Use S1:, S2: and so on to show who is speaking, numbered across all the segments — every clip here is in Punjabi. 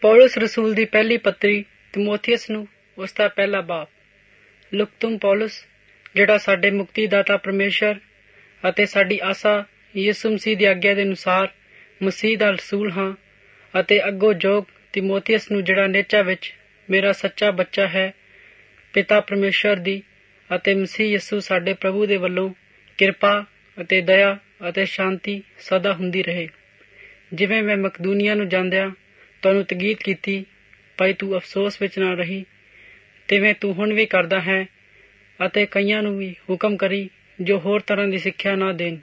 S1: ਪੌਲੁਸ ਰਸੂਲ ਦੀ ਪਹਿਲੀ ਪੱਤਰੀ ਤਿਮੋਥੀਅਸ ਨੂੰ ਉਸਦਾ ਪਹਿਲਾ ਬਾਬ। ਲੁਕਤੁਮ ਪੌਲੁਸ, ਜਿਹੜਾ ਸਾਡੇ ਮੁਕਤੀਦਾਤਾ ਪਰਮੇਸ਼ਰ ਅਤੇ ਸਾਡੀ ਆਸਾ ਯਿਸੂ ਮਸੀਹ ਦੀ ਆਗਿਆ ਦੇ ਅਨੁਸਾਰ ਮਸੀਹ ਦਾ ਰਸੂਲ ਹਾਂ, ਅਤੇ ਅੱਗੋਂ ਜੋਗ ਤਿਮੋਥੀਅਸ ਨੂੰ, ਜਿਹੜਾ ਨੇਚਾ ਵਿੱਚ ਮੇਰਾ ਸੱਚਾ ਬੱਚਾ ਹੈ, ਪਿਤਾ ਪਰਮੇਸ਼ਰ ਦੀ ਅਤੇ ਮਸੀਹ ਯਿਸੂ ਸਾਡੇ ਪ੍ਰਭੂ ਦੇ ਵੱਲੋਂ ਕਿਰਪਾ ਅਤੇ ਦਇਆ ਅਤੇ ਸ਼ਾਂਤੀ ਸਦਾ ਹੁੰਦੀ ਰਹੇ। ਜਿਵੇਂ ਮੈਂ ਮਕਦੂਨੀਆ ਨੂੰ ਜਾਂਦਿਆਂ ਤੁਹਾਨੂੰ ਤਕੀਦ ਕੀਤੀ, ਭਾਈ ਤੂੰ ਅਫਸੋਸ ਵਿੱਚ ਨਾ ਰਹੀ, ਤਿਵੇਂ ਤੂੰ ਹੁਣ ਵੀ ਕਰਦਾ ਹੈ, ਅਤੇ ਕਈਆਂ ਨੂੰ ਵੀ ਹੁਕਮ ਕਰੀ ਜੋ ਹੋਰ ਤਰ੍ਹਾਂ ਦੀ ਸਿੱਖਿਆ ਨਾ ਦੇਣ,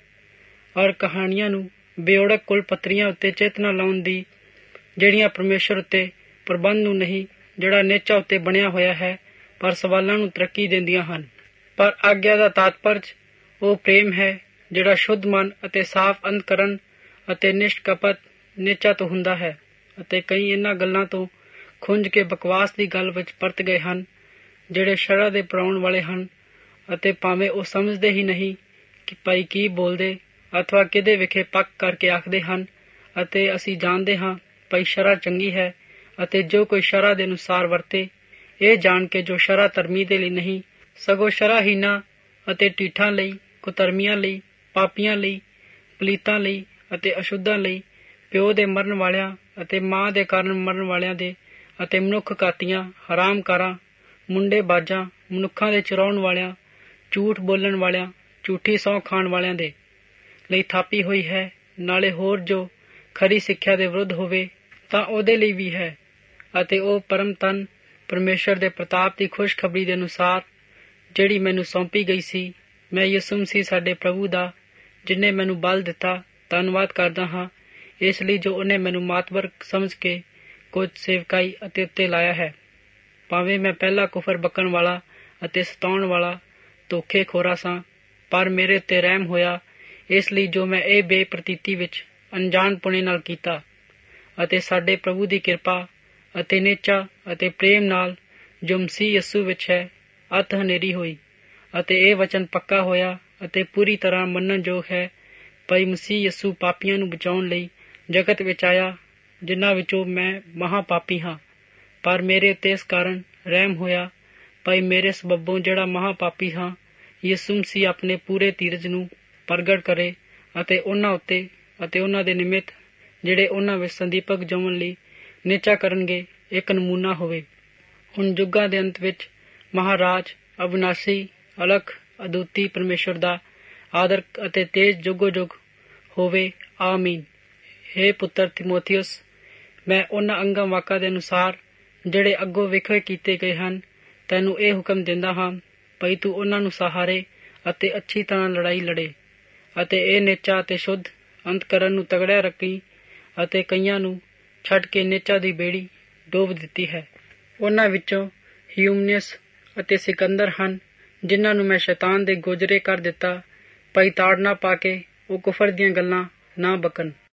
S1: ਔਰ ਕਹਾਣੀਆਂ ਨੂੰ ਬੇਓੜਕ ਕੁਲ ਪੱਤਰੀਆਂ ਉੱਤੇ ਚੇਤਨਾ ਲਾਉਣ ਦੀ, ਜਿਹੜੀਆਂ ਪਰਮੇਸ਼ਰ ਉੱਤੇ ਪ੍ਰਬੰਧ ਨੂੰ ਨਹੀਂ, ਜਿਹੜਾ ਨੇਚਾ ਉੱਤੇ ਬਣਿਆ ਹੋਇਆ ਹੈ, ਪਰ ਸਵਾਲਾਂ ਨੂੰ ਤਰੱਕੀ ਦਿੰਦੀਆਂ ਹਨ। ਪਰ ਆਗਿਆ ਦਾ ਤਾਤਪਰਜ ਉਹ ਪ੍ਰੇਮ ਹੈ, ਜਿਹੜਾ ਸ਼ੁੱਧ ਮਨ ਅਤੇ ਸਾਫ਼ ਅੰਤਕਰਨ ਅਤੇ ਨਿਸ਼ਕਪਟ ਨੇਚਾ ਤੋਂ ਹੁੰਦਾ ਹੈ। ਅਤੇ ਕਈ ਇਹਨਾਂ ਗੱਲਾਂ ਤੋਂ ਖੁੰਝ ਕੇ ਬਕਵਾਸ ਦੀ ਗੱਲ ਵਿੱਚ ਪਰਤ ਗਏ ਹਨ, ਜਿਹੜੇ ਸ਼ਰ੍ਹਾ ਦੇ ਪਰਾਉਣ ਵਾਲੇ ਹਨ, ਅਤੇ ਭਾਵੇਂ ਉਹ ਸਮਝਦੇ ਹੀ ਨਹੀਂ ਕਿ ਭਾਈ ਕੀ ਬੋਲਦੇ ਅਥਵਾ ਕਿਹਦੇ ਵਿਖੇ ਪੱਕ ਕਰਕੇ ਆਖਦੇ ਹਨ। ਅਤੇ ਅਸੀਂ ਜਾਣਦੇ ਹਾਂ ਭਾਈ ਸ਼ਰ੍ਹਾ ਚੰਗੀ ਹੈ, ਅਤੇ ਜੋ ਕੋਈ ਸ਼ਰ੍ਹਾ ਦੇ ਅਨੁਸਾਰ ਵਰਤੇ, ਇਹ ਜਾਣ ਕੇ ਜੋ ਸ਼ਰ੍ਹਾ ਧਰਮੀ ਦੇ ਲਈ ਨਹੀਂ, ਸਗੋਂ ਸ਼ਰ੍ਹਾਹੀਨਾਂ ਅਤੇ ਢੀਠਾਂ ਲਈ, ਕੁਤਰਮੀਆਂ ਲਈ, ਪਾਪੀਆਂ ਲਈ, ਪਲੀਤਾਂ ਲਈ ਅਤੇ ਅਸ਼ੁੱਧਾਂ ਲਈ, ਪਿਓ ਦੇ ਮਰਨ ਵਾਲਿਆਂ ਅਤੇ ਮਾਂ ਦੇ ਕਾਰਨ ਮਰਨ ਵਾਲਿਆਂ ਦੇ, ਅਤੇ ਮਨੁੱਖ ਘਾਤੀਆਂ, ਹਰਾਮਕਾਰਾਂ, ਮੁੰਡੇ ਬਾਜਾਂ, ਮਨੁੱਖਾਂ ਦੇ ਚੁਰਾਉਣ ਵਾਲਿਆਂ, ਝੂਠ ਬੋਲਣ ਵਾਲਿਆਂ, ਝੂਠੀ ਸਹੁੰ ਖਾਣ ਵਾਲਿਆਂ ਦੇ ਲਈ ਥਾਪੀ ਹੋਈ ਹੈ। ਨਾਲੇ ਹੋਰ ਜੋ ਖਰੀ ਸਿੱਖਿਆ ਦੇ ਵਿਰੁੱਧ ਹੋਵੇ ਤਾਂ ਉਹਦੇ ਲਈ ਵੀ ਹੈ। ਅਤੇ ਉਹ ਪਰਮ ਧਨ ਪਰਮੇਸ਼ਰ ਦੇ ਪ੍ਰਤਾਪ ਦੀ ਖੁਸ਼ਖਬਰੀ ਦੇ ਅਨੁਸਾਰ, ਜਿਹੜੀ ਮੈਨੂੰ ਸੌਂਪੀ ਗਈ ਸੀ, ਮੈਂ ਯਿਸੂ ਮਸੀਹ ਸਾਡੇ ਪ੍ਰਭੂ ਦਾ, ਜਿਹਨੇ ਮੈਨੂੰ ਬਲ ਦਿੱਤਾ, ਧੰਨਵਾਦ ਕਰਦਾ ਹਾਂ, ਇਸ ਲਈ ਜੋ ਉਹਨੇ ਮੈਨੂੰ ਮਾਤਬਰ ਸਮਝ ਕੇ ਕੁਝ ਸੇਵਕਾਈ ਅਤੇ ਉੱਤੇ ਲਾਇਆ ਹੈ। ਭਾਵੇਂ ਮੈਂ ਪਹਿਲਾਂ ਕੁਫਰ ਬਕਣ ਵਾਲਾ ਅਤੇ ਸਤਾਉਣ ਵਾਲਾ ਧੋਖੇ ਖੋਰਾ ਸਾਂ, ਪਰ ਮੇਰੇ ਉੱਤੇ ਰਹਿਮ ਹੋਇਆ, ਇਸ ਲਈ ਜੋ ਮੈਂ ਇਹ ਬੇਪ੍ਰਤੀਤੀ ਵਿੱਚ ਅਣਜਾਣਪੁਣੇ ਨਾਲ ਕੀਤਾ। ਅਤੇ ਸਾਡੇ ਪ੍ਰਭੂ ਦੀ ਕਿਰਪਾ ਅਤੇ ਨੇਚਾ ਅਤੇ ਪ੍ਰੇਮ ਨਾਲ, ਜੋ ਮਸੀਹ ਯਿਸੂ ਵਿੱਚ ਹੈ, ਅਤ ਹਨੇਰੀ ਹੋਈ, ਅਤੇ ਇਹ ਵਚਨ ਪੱਕਾ ਹੋਇਆ ਅਤੇ ਪੂਰੀ ਤਰ੍ਹਾਂ ਮੰਨਣਯੋਗ ਹੈ, ਭਾਈ ਮਸੀਹ ਯਿਸੂ ਪਾਪੀਆਂ ਨੂੰ ਬਚਾਉਣ ਲਈ ਜਗਤ ਵਿੱਚ ਆਇਆ, ਜਿਨ੍ਹਾਂ ਵਿੱਚੋਂ ਮੈਂ ਮਹਾਂ ਪਾਪੀ ਹਾਂ। ਪਰ ਮੇਰੇ ਉੱਤੇ ਇਸ ਕਾਰਨ ਰਹਿਮ ਹੋਇਆ, ਭਾਈ ਮੇਰੇ ਸਬੱਬੋਂ, ਜਿਹੜਾ ਮਹਾਂ ਪਾਪੀ ਹਾਂ, ਯਿਸੂ ਮਸੀਹ ਆਪਣੇ ਪੂਰੇ ਧੀਰਜ ਨੂੰ ਪ੍ਰਗਟ ਕਰੇ, ਅਤੇ ਉਹਨਾਂ ਉੱਤੇ ਅਤੇ ਉਹਨਾਂ ਦੇ ਨਿਮਿਤ, ਜਿਹੜੇ ਉਹਨਾਂ ਵਿੱਚ ਸੰਦੀਪਕ ਜੰਮਣ ਲਈ ਨੇਚਾ ਕਰਨਗੇ, ਇੱਕ ਨਮੂਨਾ ਹੋਵੇ। ਹੁਣ ਯੁੱਗਾਂ ਦੇ ਅੰਤ ਵਿੱਚ ਮਹਾਰਾਜ, ਅਵਿਨਾਸ਼ੀ, ਅਲਖ, ਅਦੁੱਤੀ ਪਰਮੇਸ਼ਰ ਦਾ ਆਦਰ ਅਤੇ ਤੇਜ ਜੁਗੋ ਜੁਗ ਹੋਵੇ। ਆਮੀਨ। ਹੇ ਪੁੱਤਰ ਤਿਮੋਥੀਅਸ, ਮੈਂ ਉਹਨਾਂ ਅੰਗਾਂ ਵਾਕਾਂ ਦੇ ਅਨੁਸਾਰ, ਜਿਹੜੇ ਅੱਗੋਂ ਵਿਖੇ ਕੀਤੇ ਗਏ ਹਨ, ਤੈਨੂੰ ਇਹ ਹੁਕਮ ਦਿੰਦਾ ਹਾਂ, ਭਾਈ ਤੂੰ ਉਹਨਾਂ ਨੂੰ ਸਹਾਰੇ ਅਤੇ ਅੱਛੀ ਤਰ੍ਹਾਂ ਲੜਾਈ ਲੜੇ, ਅਤੇ ਇਹ ਨੇਚਾ ਅਤੇ ਸ਼ੁੱਧ ਅੰਤਕਰਨ ਨੂੰ ਤਗੜਿਆ ਰੱਖੀ, ਅਤੇ ਕਈਆਂ ਨੂੰ ਛੱਡ ਕੇ ਨੇਚਾ ਦੀ ਬੇੜੀ ਡੋਬ ਦਿੱਤੀ ਹੈ। ਉਹਨਾਂ ਵਿੱਚੋਂ ਹਿਊਮਨਿਅਸ ਅਤੇ ਸਿਕੰਦਰ ਹਨ, ਜਿਨ੍ਹਾਂ ਨੂੰ ਮੈਂ ਸ਼ੈਤਾਨ ਦੇ ਗੋਜਰੇ ਕਰ ਦਿੱਤਾ, ਭਾਈ ਤਾੜ ਨਾ ਪਾ ਕੇ ਉਹ ਕੁਫਰ ਦੀਆਂ ਗੱਲਾਂ ਨਾ ਬਕਣ।